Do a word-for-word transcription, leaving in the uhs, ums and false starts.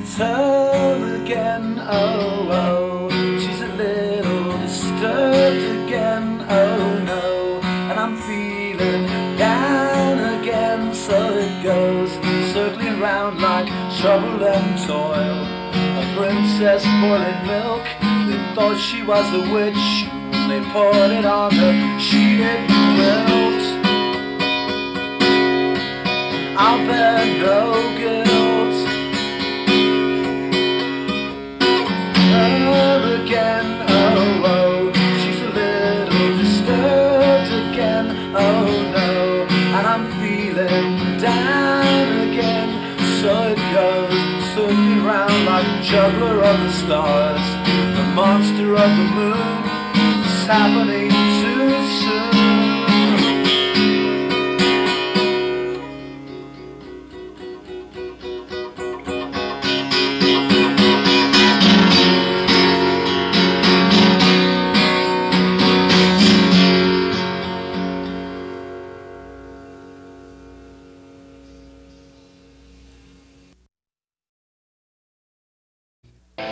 turn again, oh, oh. She's a little disturbed again, oh no. And I'm feeling down again, so it goes, circling round like trouble and toil. A princess boiling milk, they thought she was a witch. They poured it on her, she didn't wilt. I'll bear no guilt. Her again, oh, oh. She's a little disturbed again, oh no. And I'm feeling down again, so it goes, circling round like a juggler of the stars. The monster of the moon is happening too soon.